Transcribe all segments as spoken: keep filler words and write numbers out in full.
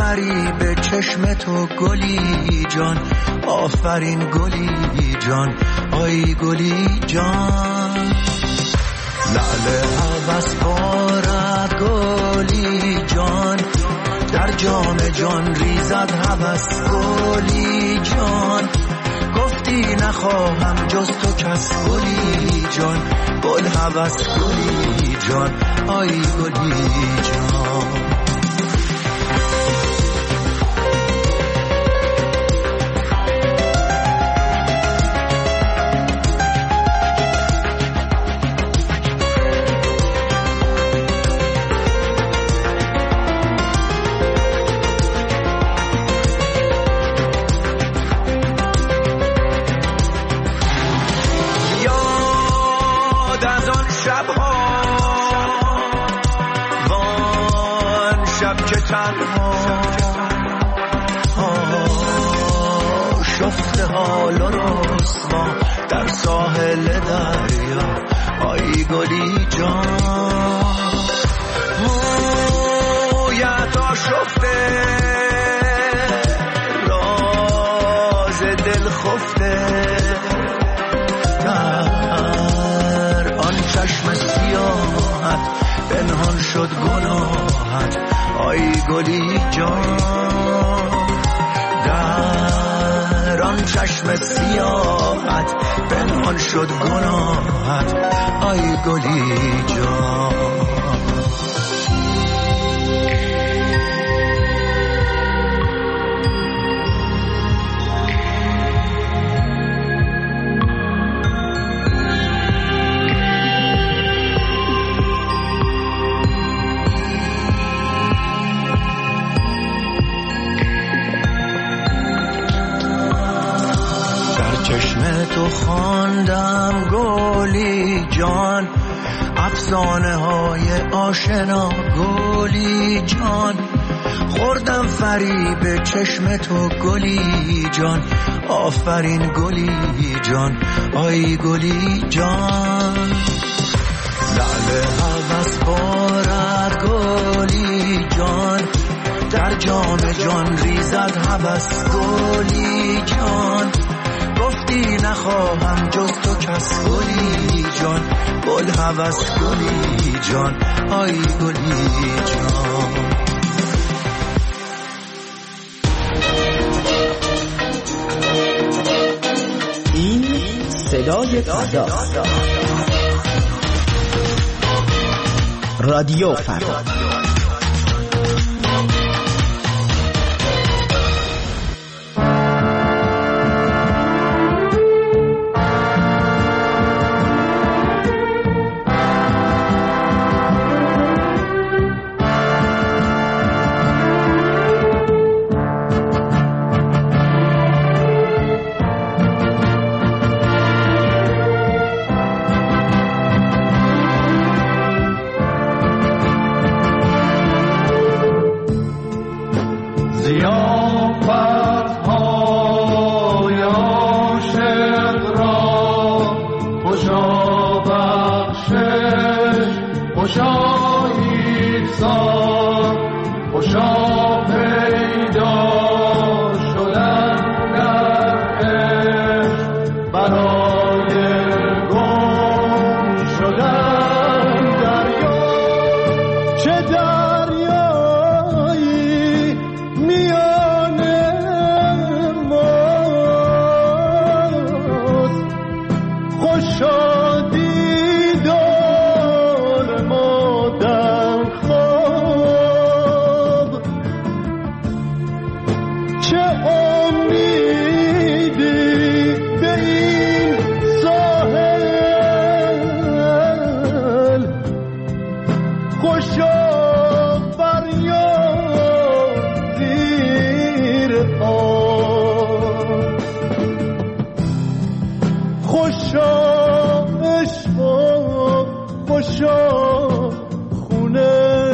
فریب چشم تو گلی جان، آفرین گلی جان، آی گلی جان. لعل هوس بارد گلی جان، در جام جان ریزد هوس گلی جان. گفتی نخواهم جز تو کس گلی جان، گل هوس گلی جان، آی گلی جان. شفته حال و رسوا در ساحل دریا، آی گلی جان. مویت آشفته راز دل خفته، در آن چشم سیاحت پنهان شد گناهت، آی گلی جان. در آن چشم سیاحت پنهان شد گناهت، آی گلی جان. چشم تو خواندم گلی جان، افسانه های آشنا گلی جان. خوردم فریب چشم تو گلی جان، آفرین گلی جان، آی گلی جان. لعل هوس بارد گلی جان، در جام جان ریزد هوس گلی جان. گفتی نخواهم جز تو کس گلی جان، گل هوس گلی جان، آی گلی جان. این صدای فردا، رادیو فردا.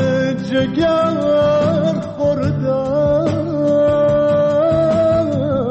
جگر خوردم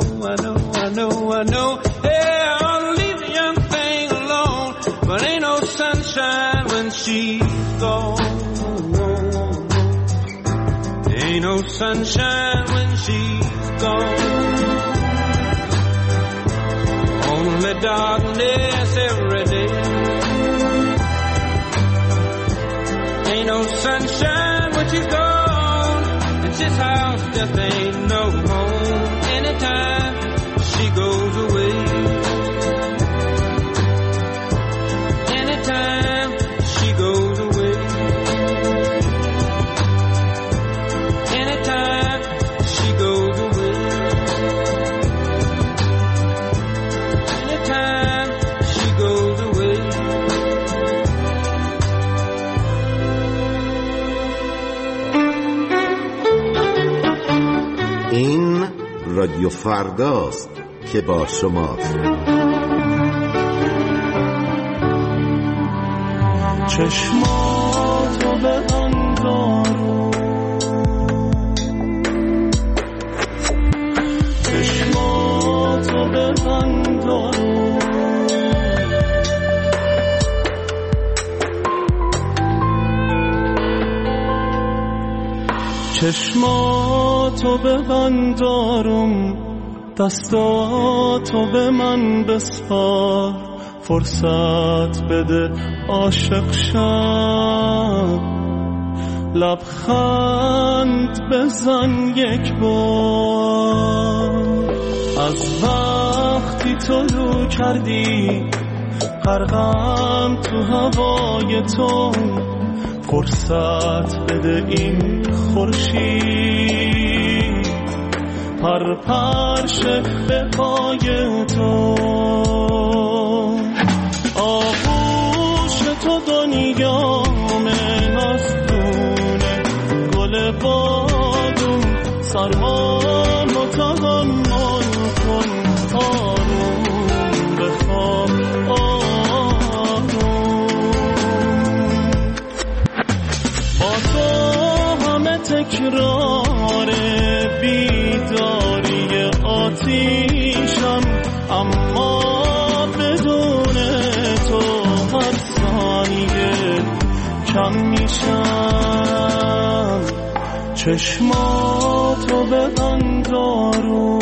know, I know. Yeah, I'll leave the young thing alone, but ain't no sunshine when she's gone. Ain't no sunshine when she's gone. Only darkness every day. Ain't no sunshine when she's gone, and this house just ain't no home. Anytime she goes away, anytime she goes away, anytime she goes away, anytime she goes away. این رادیو فرداست که با شماست. چشماتو به اندارو، چشماتو به اندارو، چشماتو به اندارم، دستاتو به من بسپار، فرصت بده عاشق شم، لبخند بزن یک بار. از وقتی طلوع کردی غرقم تو هوای تو، فرصت بده این خورشید پر پرشه به پای تو. آغوش تو دنیامه نستونه، گل بادم سرمامو تحمل کن، آروم بخواب آروم. با تو همه تکرار بیداری آتیشم، اما بدون تو هر ثانیه کم میشم. چشماتو به اندارو،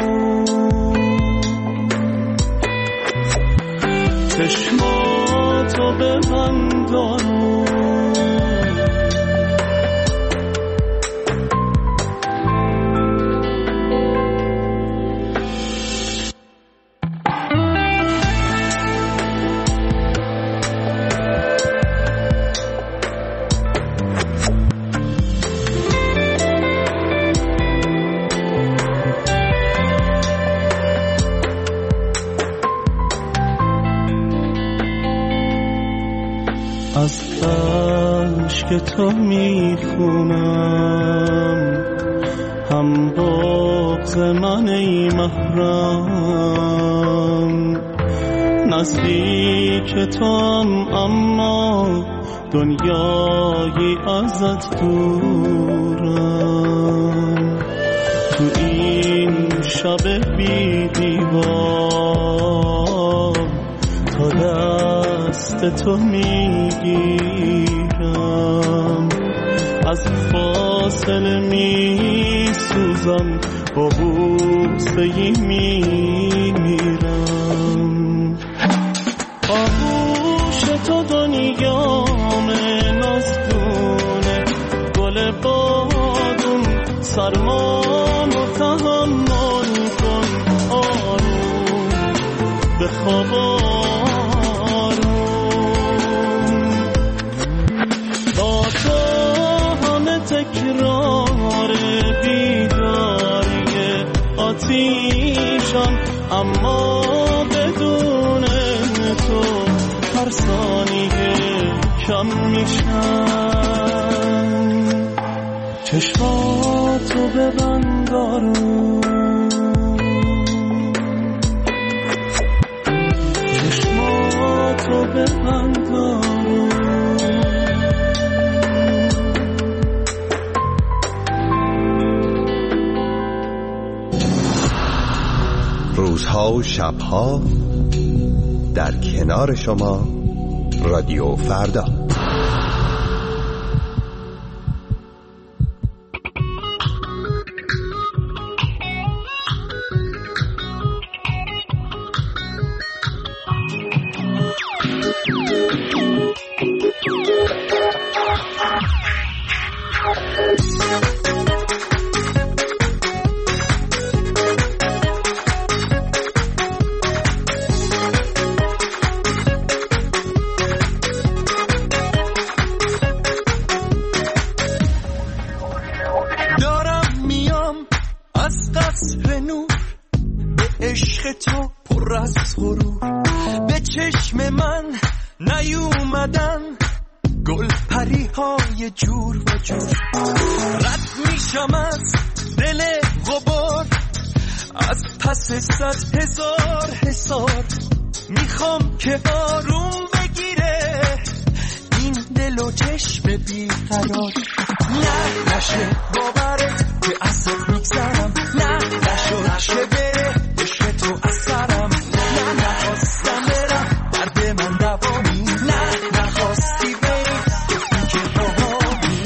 چشماتو به اندارو، از عشق تو میخونم، هم بغض من ای محرم، نزدیک توام اما دنیایی ازت دورم. تو این شب بی دیوار تا دست تو میگیرم، از فاصله میسوزم، با بوسه ای میمیرم. آغوش تو دنیامه نازدونه، گل بادم سرمامو تحمل کن، آروم بخواب آروم. با تو همه تکرار بیداری آتیشم، اما بدون تو هر ثانیه کم میشم. چشماتو ببند آروم، چشماتو ببند آروم. روزها و شبها در کنار شما رادیو فردا. صد هزار حسار میخوام که آروم بگیره این دل و چشم بیقرار. نه نشه باورت که ازت میگذرم، نه نشو نشه بره عشق تو از سرم، نه نخواستم برم درد من دوامی، نه نخواستی بری گفتی که باهامی.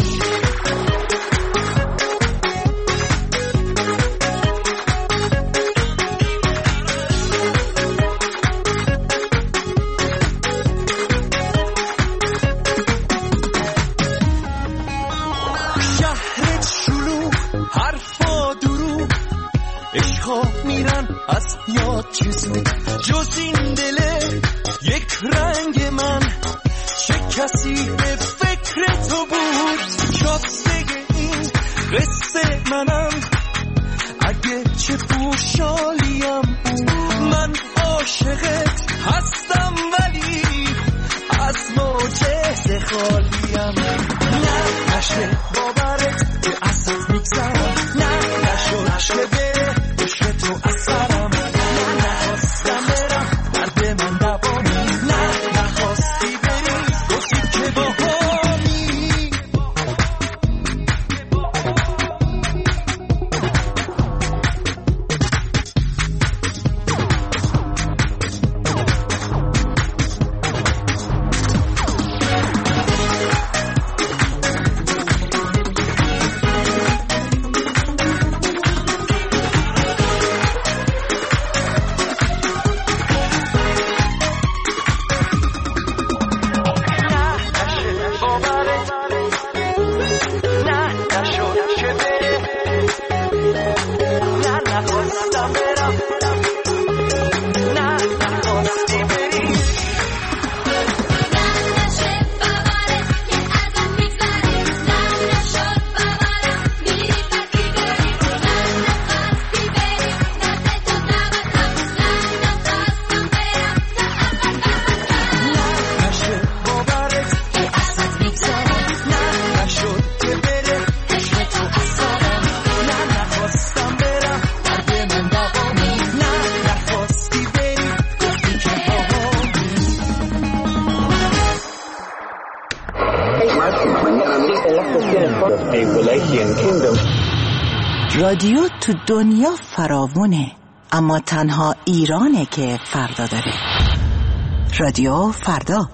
از یاد چیزی جز این دله یک رنگ من، چه کسی به فکر تو بود شاسته این قصه منم، اگه چه پوشالیم من عاشقت هستم ولی از معجزه خالیم. نه نشه باورت که ازت میگذرم، نه نشو نشه بره عشق تو از سرم، نه نخواستم برم درد من دوامی، نه نخواستی بری گفتی که باهامی. رادیو تو دنیا فراوونه، اما تنها ایرانه که فردا داره. رادیو فردا.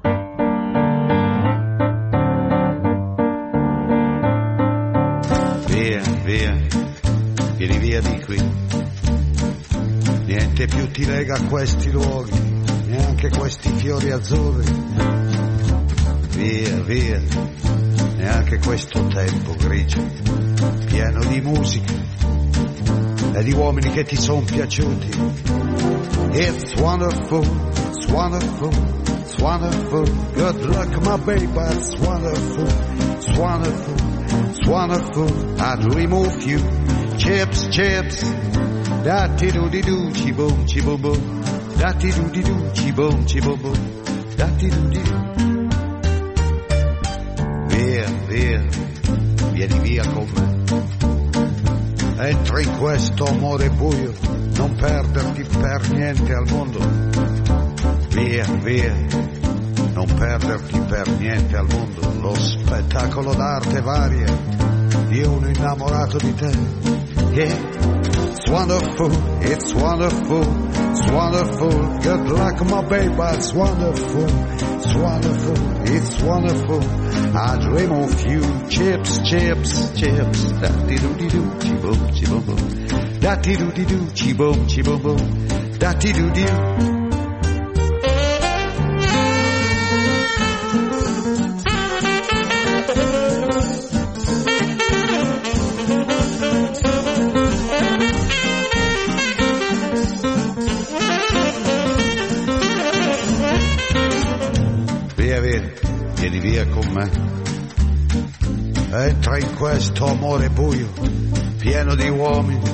Via, via, vieni via di qui. Niente più ti lega a questi luoghi, neanche questi fiori azzurri. Via, via, neanche questo tempo grigio, pieno di musica e di uomini che ti son piaciuti. It's wonderful, it's wonderful, it's wonderful. Good luck my baby, it's wonderful, it's wonderful, it's wonderful. I'd remove you, chips, chips. Da-ti-do-di-do, chi-boom, chi-boom, boom. Da-ti-do-di-do, chi-boom, chi-boom, boom. Da-ti-do-di-do. Via, via, vieni via con me. Entra in questo amore buio, non perderti per niente al mondo. Via, via, non perderti per niente al mondo. Lo spettacolo d'arte varia di uno innamorato di te. yeah. It's wonderful, it's wonderful, it's wonderful. Good luck, my baby, it's wonderful, it's wonderful, it's wonderful. I dream of you, chips, chips, chips. Da-dee-doo-dee-doo, chi-boom, chi-boom-boom. Da-dee-doo-dee-doo, chi-boom, chi-boom-boom. Da-dee-doo-dee-doo. Vieni via con me, entra in questo amore buio, pieno di uomini.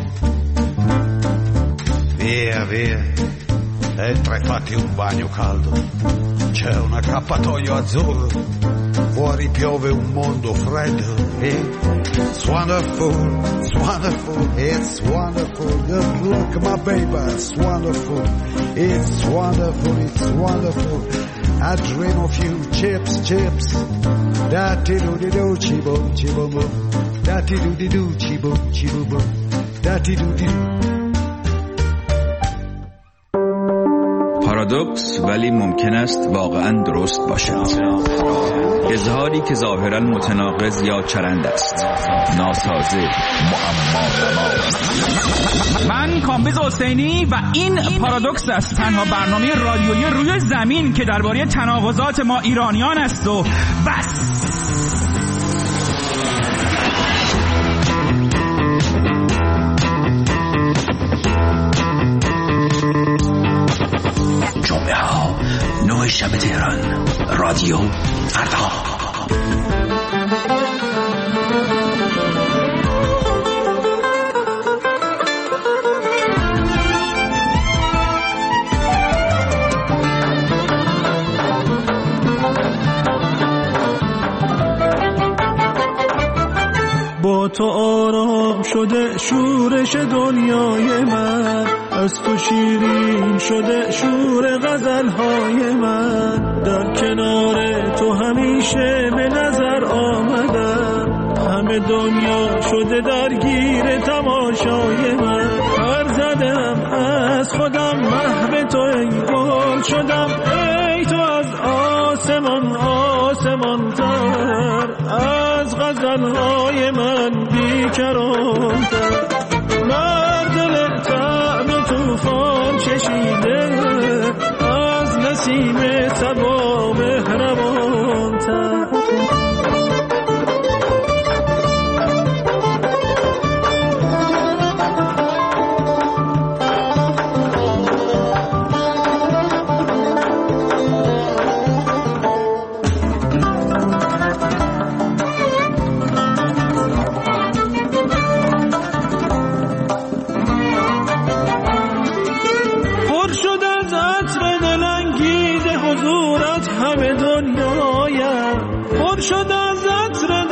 Via, via, entra e fatti un bagno caldo. C'è un accappatoio azzurro, fuori piove un mondo freddo. It's wonderful, it's wonderful, it's wonderful. Good luck, my baby, it's wonderful, it's wonderful, it's wonderful. I dream of you, chips, chips. Da-ti-do-di-do, chi-boom, chi-boom-boom. Da-ti-do-di-do, chi-boom, chi-boom-boom. Da-ti-do-di-do. پارادوکس ولی ممکن است واقعا درست باشد. اظهاری که ظاهرا متناقض یا چرند است، ناسازه، معما. من کامبیز حسینی و این پارادوکس است، تنها برنامه رادیویی روی زمین که درباره تناقضات ما ایرانیان است و بس. جمعه ها نه شب تهران، رادیو فردا. با تو آرام شده شورش دنیای من، از تو شیرین شده شور غزلهای من. در کنار تو همیشه به نظر آمدم، همه دنیا شده درگیر تماشای من. هر زدم از خودم محو تو ای گل شدم، ای تو از آسمان آسمان تر، از غزلهای من بیکران تر. بر دل طعم توفان چشیده، از نسیم صبا مهربان تر. شد از عطر